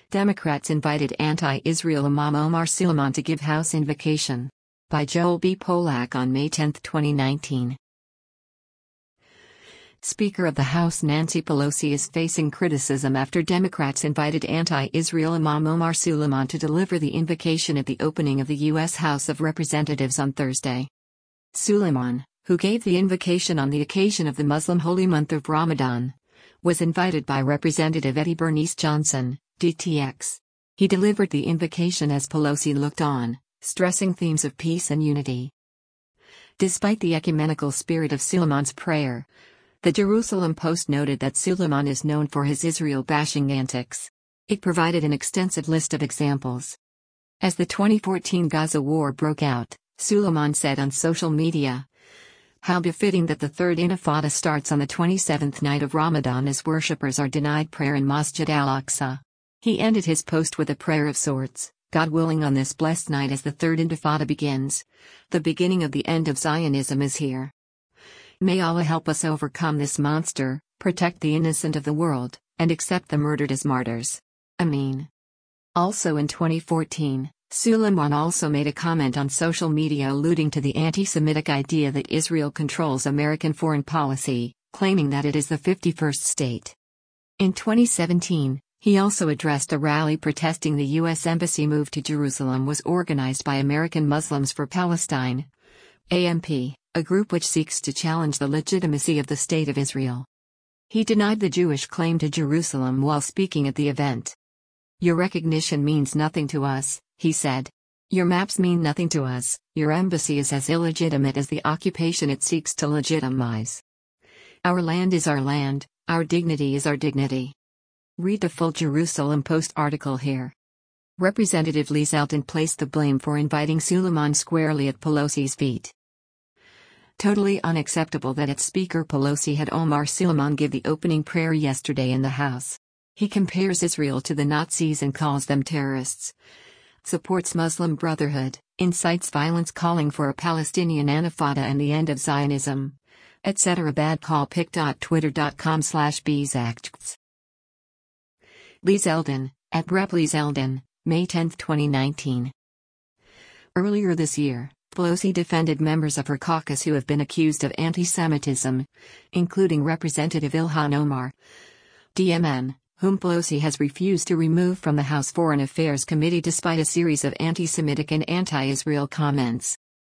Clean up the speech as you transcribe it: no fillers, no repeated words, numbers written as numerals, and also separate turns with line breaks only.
Democrats invited anti-Israel Imam Omar Suleiman to give House invocation. By Joel B. Polak on May 10, 2019. Speaker of the House Nancy Pelosi is facing criticism after Democrats invited anti-Israel Imam Omar Suleiman to deliver the invocation at the opening of the U.S. House of Representatives on Thursday. Suleiman, who gave the invocation on the occasion of the Muslim holy month of Ramadan, was invited by Representative Eddie Bernice Johnson, DTX. He delivered the invocation as Pelosi looked on, stressing themes of peace and unity. Despite the ecumenical spirit of Suleiman's prayer, the Jerusalem Post noted that Suleiman is known for his Israel-bashing antics. It provided an extensive list of examples. As the 2014 Gaza war broke out, Suleiman said on social media, "How befitting that the third Intifada starts on the 27th night of Ramadan as worshippers are denied prayer in Masjid al-Aqsa." He ended his post with a prayer of sorts, "God willing, on this blessed night as the third Intifada begins, the beginning of the end of Zionism is here. May Allah help us overcome this monster, protect the innocent of the world, and accept the murdered as martyrs. Ameen." Also in 2014, Suleiman also made a comment on social media alluding to the anti-Semitic idea that Israel controls American foreign policy, claiming that it is the 51st state. In 2017, he also addressed a rally protesting the U.S. Embassy move to Jerusalem was organized by American Muslims for Palestine, AMP, a group which seeks to challenge the legitimacy of the State of Israel. He denied the Jewish claim to Jerusalem while speaking at the event. "Your recognition means nothing to us," he said. "Your maps mean nothing to us, your embassy is as illegitimate as the occupation it seeks to legitimize. Our land is our land, our dignity is our dignity." Read the full Jerusalem Post article here. Representative Lee Zeldin placed the blame for inviting Suleiman squarely at Pelosi's feet. Totally unacceptable that its Speaker Pelosi had Omar Suleiman give the opening prayer yesterday in the House. He compares Israel to the Nazis and calls them terrorists. Supports Muslim Brotherhood, incites violence calling for a Palestinian Intifada and the end of Zionism, etc. Bad call pic.twitter.com/bzacts. Lee Zeldin, at Rep. Lee Zeldin, May 10, 2019. Earlier this year, Pelosi defended members of her caucus who have been accused of anti-Semitism, including Representative Ilhan Omar, DMN, whom Pelosi has refused to remove from the House Foreign Affairs Committee despite a series of anti-Semitic and anti-Israel comments.